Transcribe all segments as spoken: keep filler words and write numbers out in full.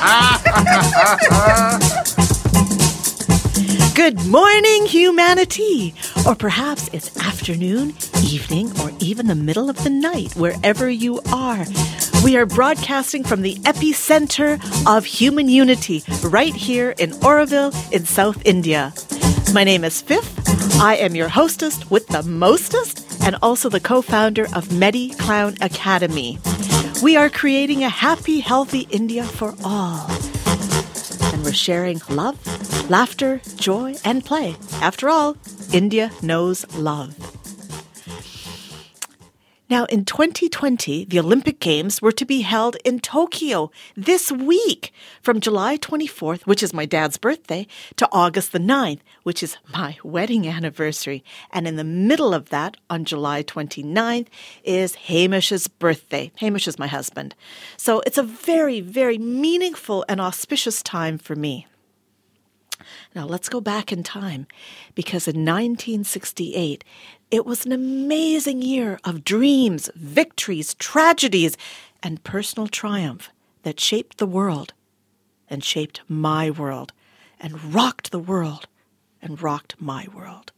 Good morning, humanity! Or perhaps it's afternoon, evening, or even the middle of the night, wherever you are. We are broadcasting from the epicenter of human unity, right here in Auroville in South India. My name is Fifth. I am your hostess with the mostest, and also the co-founder of Medi Clown Academy. We are creating a happy, healthy India for all. And we're sharing love, laughter, joy, and play. After all, India knows love. Now, in twenty twenty, the Olympic Games were to be held in Tokyo this week from July twenty-fourth, which is my dad's birthday, to August the ninth, which is my wedding anniversary. And in the middle of that, on July twenty-ninth, is Hamish's birthday. Hamish is my husband. So it's a very, very meaningful and auspicious time for me. Now, let's go back in time, because in nineteen sixty-eight, it was an amazing year of dreams, victories, tragedies, and personal triumph that shaped the world and shaped my world and rocked the world and rocked my world.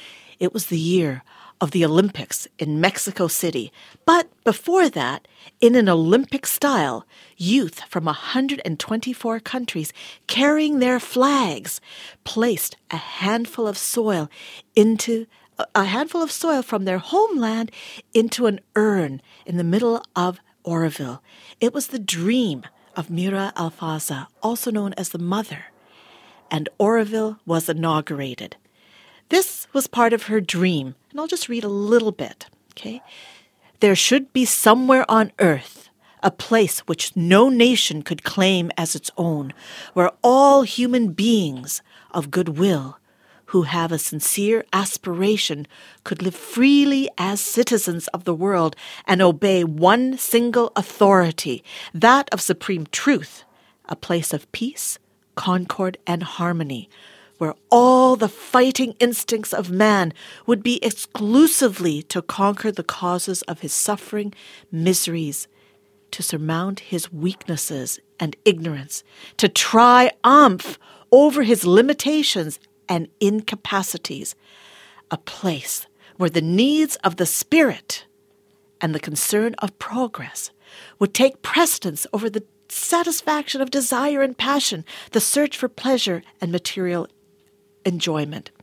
It was the year of the Olympics in Mexico City. But before that, in an Olympic style, youth from one hundred twenty-four countries carrying their flags placed a handful of soil into a handful of soil from their homeland into an urn in the middle of Auroville. It was the dream of Mira Alfasa, also known as the Mother, and Auroville was inaugurated. This was part of her dream, and I'll just read a little bit, okay? There should be somewhere on earth a place which no nation could claim as its own, where all human beings of goodwill who have a sincere aspiration could live freely as citizens of the world and obey one single authority, that of supreme truth, a place of peace, concord, and harmony, where all the fighting instincts of man would be exclusively to conquer the causes of his suffering, miseries, to surmount his weaknesses and ignorance, to triumph over his limitations and incapacities, a place where the needs of the spirit and the concern of progress would take precedence over the satisfaction of desire and passion, the search for pleasure and material enjoyment.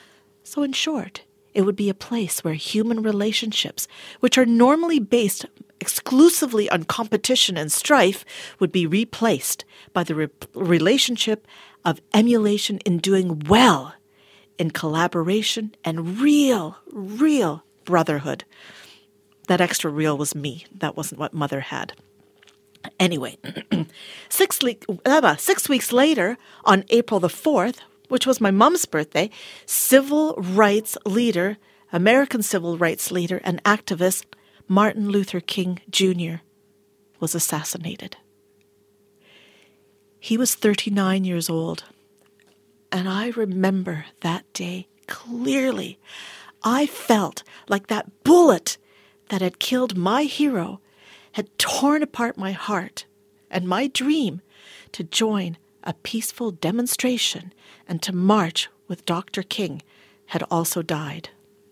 So in short, it would be a place where human relationships, which are normally based exclusively on competition and strife, would be replaced by the re- relationship of emulation in doing well, in collaboration and real, real brotherhood. That extra real was me. That wasn't what Mother had. Anyway, six, le- uh, six weeks later, on April the fourth, which was my mom's birthday, civil rights leader, American civil rights leader and activist Martin Luther King Junior was assassinated. He was thirty-nine years old, and I remember that day clearly. I felt like that bullet that had killed my hero had torn apart my heart and my dream to join a peaceful demonstration and to march with Doctor King had also died.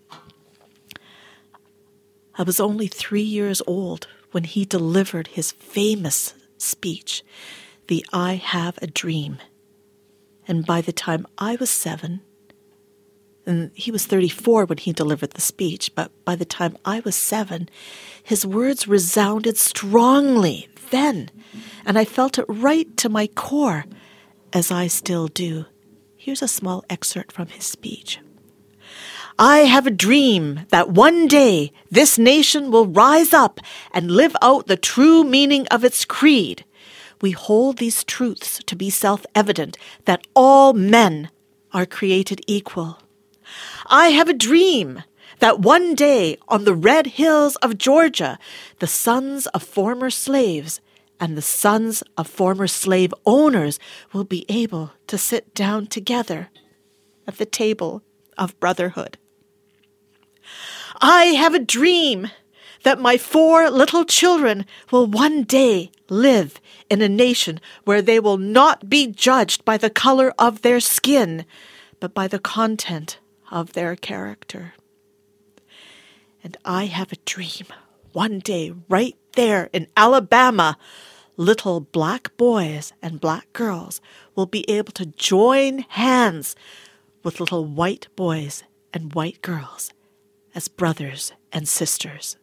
I was only three years old when he delivered his famous speech, the I Have a Dream. And by the time I was seven, and he was thirty-four when he delivered the speech, but by the time I was seven, his words resounded strongly then, and I felt it right to my core, as I still do. Here's a small excerpt from his speech. I have a dream that one day this nation will rise up and live out the true meaning of its creed. We hold these truths to be self-evident, that all men are created equal. I have a dream that one day on the red hills of Georgia, the sons of former slaves and the sons of former slave owners will be able to sit down together at the table of brotherhood. I have a dream that my four little children will one day live in a nation where they will not be judged by the color of their skin, but by the content of their character. And I have a dream. One day, right there in Alabama, little black boys and black girls will be able to join hands with little white boys and white girls as brothers and sisters.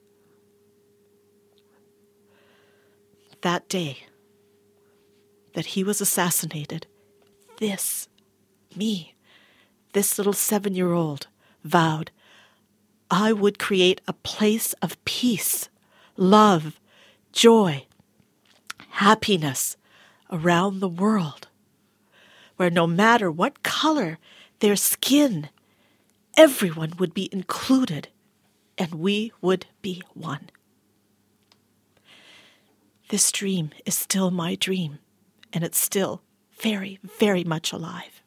That day that he was assassinated, this, me, this little seven-year-old vowed I would create a place of peace, love, joy, happiness around the world, where no matter what color their skin, everyone would be included and we would be one. This dream is still my dream, and it's still very, very much alive.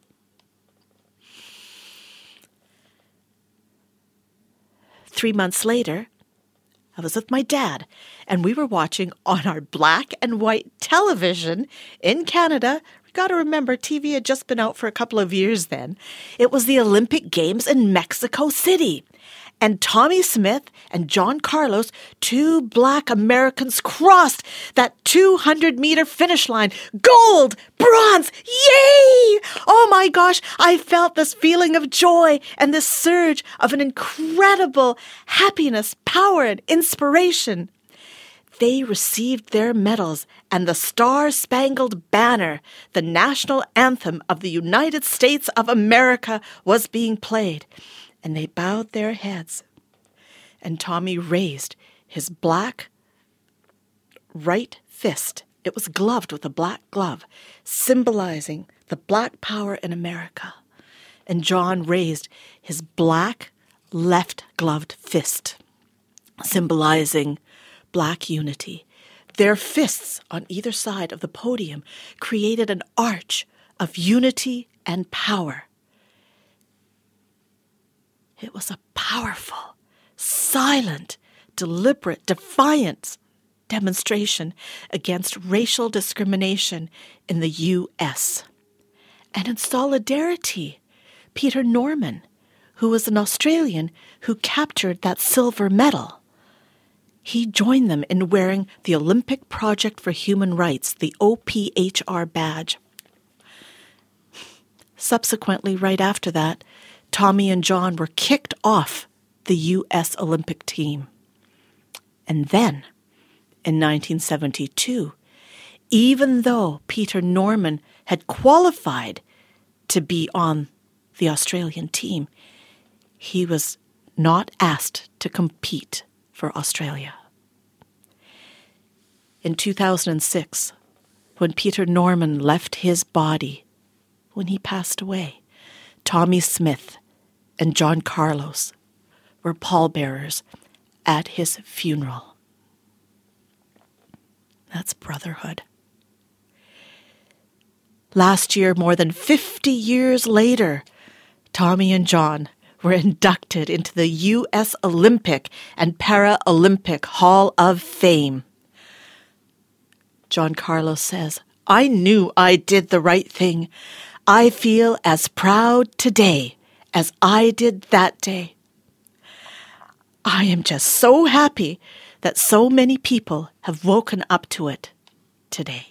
Three months later, I was with my dad, and we were watching on our black and white television in Canada. We got to remember, T V had just been out for a couple of years then. It was the Olympic Games in Mexico City. And Tommie Smith and John Carlos, two black Americans, crossed that two hundred meter finish line. Gold! Bronze! Yay! Oh my gosh, I felt this feeling of joy and this surge of an incredible happiness, power, and inspiration. They received their medals, and the Star-Spangled Banner, the national anthem of the United States of America, was being played. And they bowed their heads, and Tommie raised his black right fist. It was gloved with a black glove, symbolizing the black power in America. And John raised his black left-gloved fist, symbolizing black unity. Their fists on either side of the podium created an arch of unity and power. It was a powerful, silent, deliberate, defiant demonstration against racial discrimination in the U S. And in solidarity, Peter Norman, who was an Australian who captured that silver medal, he joined them in wearing the Olympic Project for Human Rights, the O P H R badge. Subsequently, right after that, Tommie and John were kicked off the U S Olympic team. And then, in nineteen seventy-two, even though Peter Norman had qualified to be on the Australian team, he was not asked to compete for Australia. In two thousand six, when Peter Norman left his body, when he passed away, Tommie Smith and John Carlos were pallbearers at his funeral. That's brotherhood. Last year, more than fifty years later, Tommie and John were inducted into the U S Olympic and Paralympic Hall of Fame. John Carlos says, "I knew I did the right thing. I feel as proud today as I did that day. I am just so happy that so many people have woken up to it today."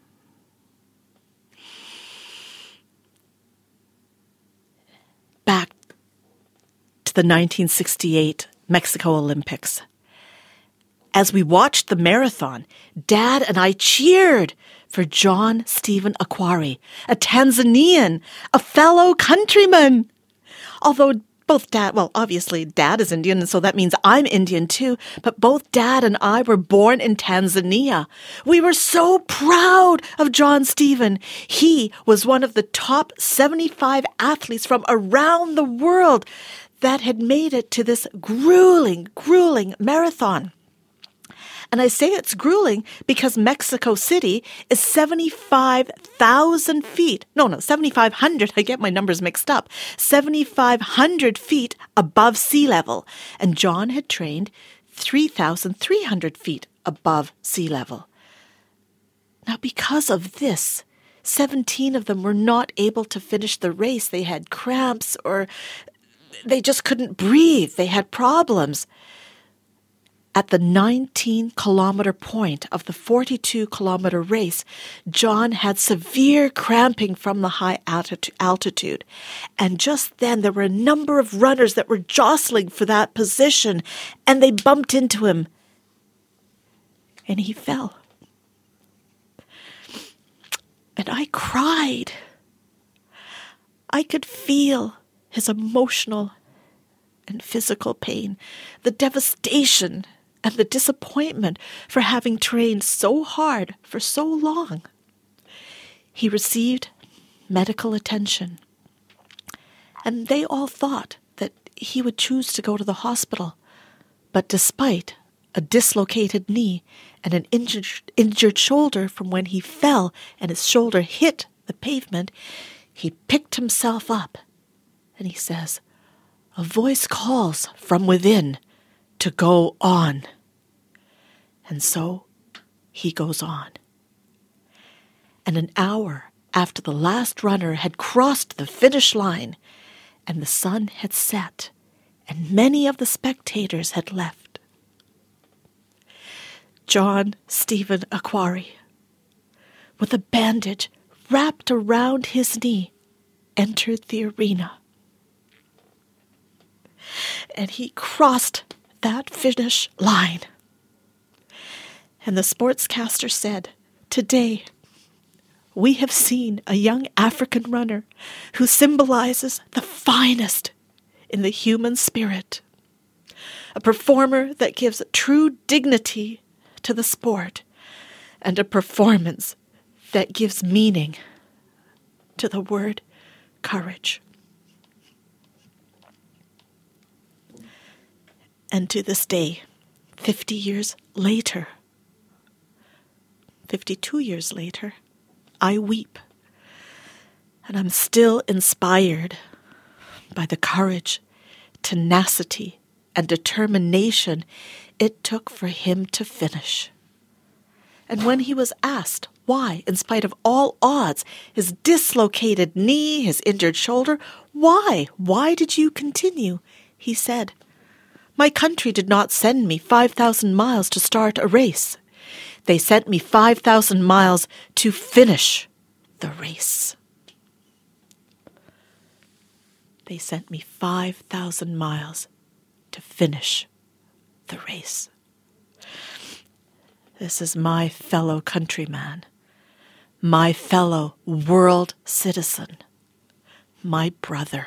Back to the nineteen sixty-eight Mexico Olympics. As we watched the marathon, Dad and I cheered for John Stephen Akhwari, a Tanzanian, a fellow countryman. Although both Dad, well, obviously Dad is Indian, and so that means I'm Indian too, but both Dad and I were born in Tanzania. We were so proud of John Stephen. He was one of the top seventy-five athletes from around the world that had made it to this grueling, grueling marathon. And I say it's grueling because Mexico City is seventy-five thousand feet. No, no, seventy-five hundred. I get my numbers mixed up. seventy-five hundred feet above sea level. And John had trained three thousand three hundred feet above sea level. Now, because of this, seventeen of them were not able to finish the race. They had cramps or they just couldn't breathe. They had problems. At the nineteen kilometer point of the forty-two kilometer race, John had severe cramping from the high altitude. And just then there were a number of runners that were jostling for that position, and they bumped into him. And he fell. And I cried. I could feel his emotional and physical pain, the devastation and the disappointment for having trained so hard for so long. He received medical attention, and they all thought that he would choose to go to the hospital. But despite a dislocated knee and an injured, injured shoulder from when he fell and his shoulder hit the pavement, he picked himself up and he says, "A voice calls from within to go on." And so he goes on. And an hour after the last runner had crossed the finish line and the sun had set and many of the spectators had left, John Stephen Akhwari, with a bandage wrapped around his knee, entered the arena. And he crossed that finish line. And the sportscaster said, "Today, we have seen a young African runner who symbolizes the finest in the human spirit, a performer that gives true dignity to the sport, and a performance that gives meaning to the word courage." And to this day, fifty years later, fifty-two years later, I weep. And I'm still inspired by the courage, tenacity, and determination it took for him to finish. And when he was asked why, in spite of all odds, his dislocated knee, his injured shoulder, why, why did you continue? He said, "My country did not send me five thousand miles to start a race. They sent me five thousand miles to finish the race." They sent me five thousand miles to finish the race. This is my fellow countryman, my fellow world citizen, my brother.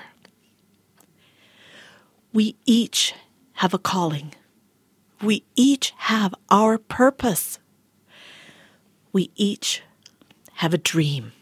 We each have a calling. We each have our purpose. We each have a dream.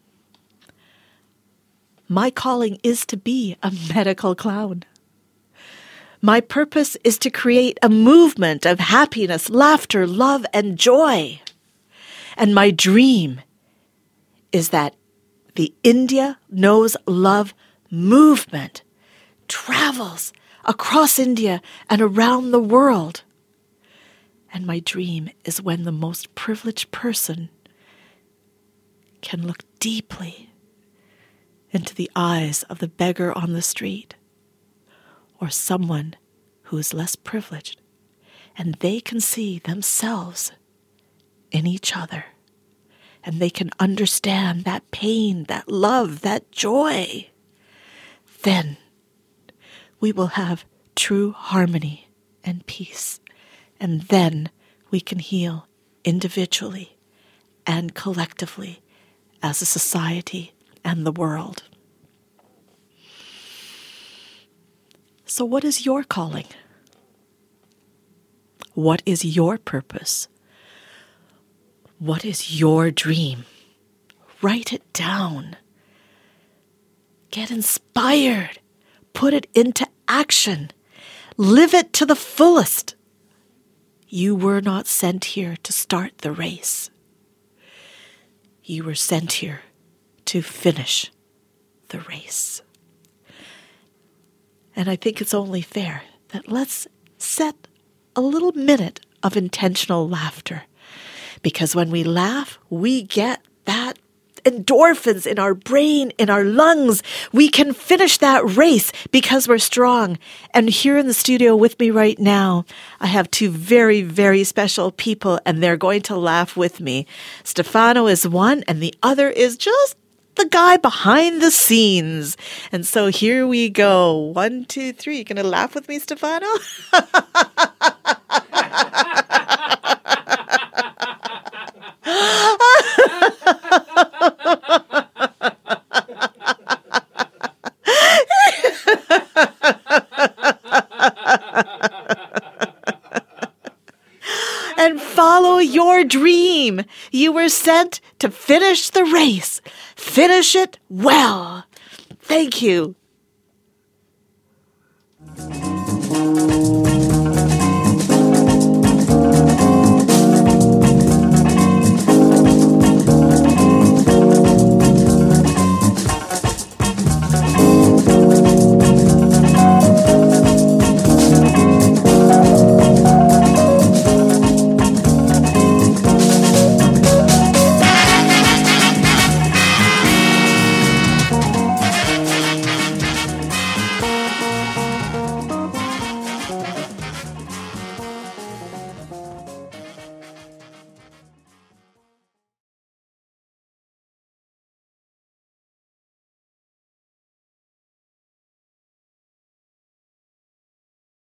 My calling is to be a medical clown. My purpose is to create a movement of happiness, laughter, love, and joy. And my dream is that the India Knows Love movement travels across India and around the world. And my dream is when the most privileged person can look deeply into the eyes of the beggar on the street or someone who is less privileged, and they can see themselves in each other, and they can understand that pain, that love, that joy. Then we will have true harmony and peace, and then we can heal individually and collectively as a society and the world. So what is your calling? What is your purpose? What is your dream? Write it down. Get inspired. Put it into action. Live it to the fullest. You were not sent here to start the race. You were sent here to finish the race. And I think it's only fair that let's set a little minute of intentional laughter. Because when we laugh, we get that endorphins in our brain, in our lungs. We can finish that race because we're strong. And here in the studio with me right now, I have two very, very special people, and they're going to laugh with me. Stefano is one, and the other is just the guy behind the scenes. And so here we go. One, two, three. You going to laugh with me, Stefano? And follow your dream. You were sent to finish the race. Finish it well. Thank you.